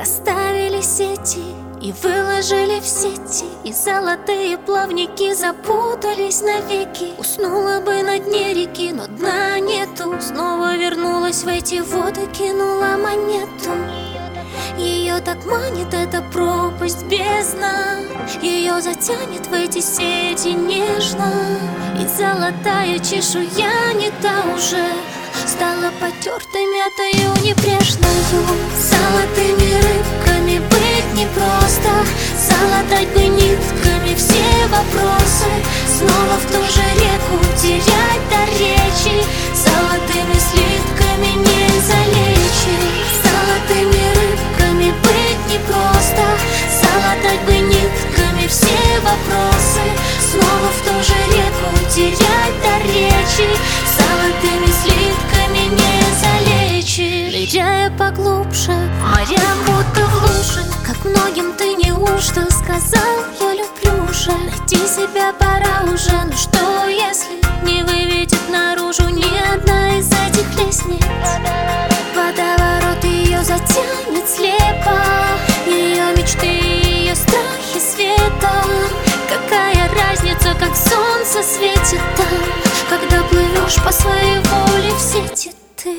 расставили сети и выложили в сети, и золотые плавники запутались навеки. Уснула бы на дне реки, но дна нету. Снова вернулась в эти воды, кинула монету. Ее так манит эта пропасть, бездна. Ее затянет в эти сети нежно. И золотая чешуя не та уже, стала потертой, мятою, небрежною. Золотыми рыбками быть непросто, залатать бы нитками все вопросы. Снова в ту же реку терять до речи, золотыми слитками не залечить. Золотыми рыбками быть непросто, залатать бы нитками все вопросы. Снова в ту же реку терять до речи, золотыми слитками не залечишь. Ныряя поглубже, морям будто в луже, как многим ты неужто сказал: я люблю уже. Найти себя пора уже, но что если не выведет наружу ни одна из этих лестниц? Водоворот ее затянет слепо, ее мечты, ее страхи светом. Какая разница, как солнце светит там, когда плывешь по своей воле в сети ты.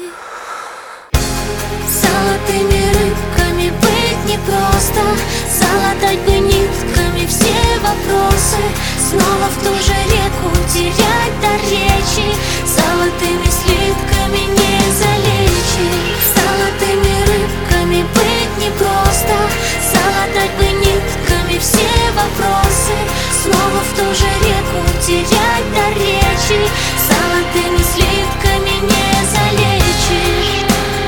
Золотыми рыбками быть непросто, залатать бы нитками все вопросы. Снова в ту же реку терять до речи, золотыми слитками не залечить. Золотыми рыбками быть непросто, залатать бы нитками все вопросы. Снова в ту же реку терять до речи, золотыми слитками не залечишь.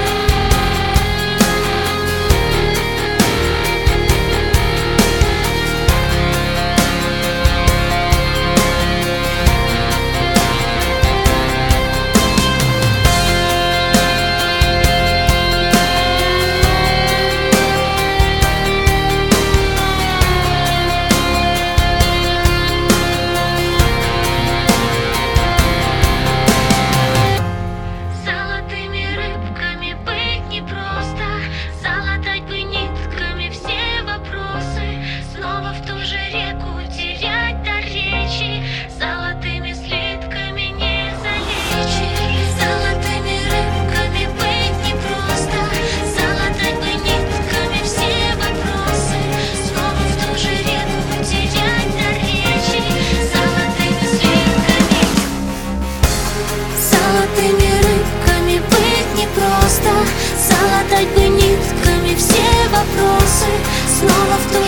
Золотыми рыбками быть непросто, залатать бы нитками все вопросы. Снова в ту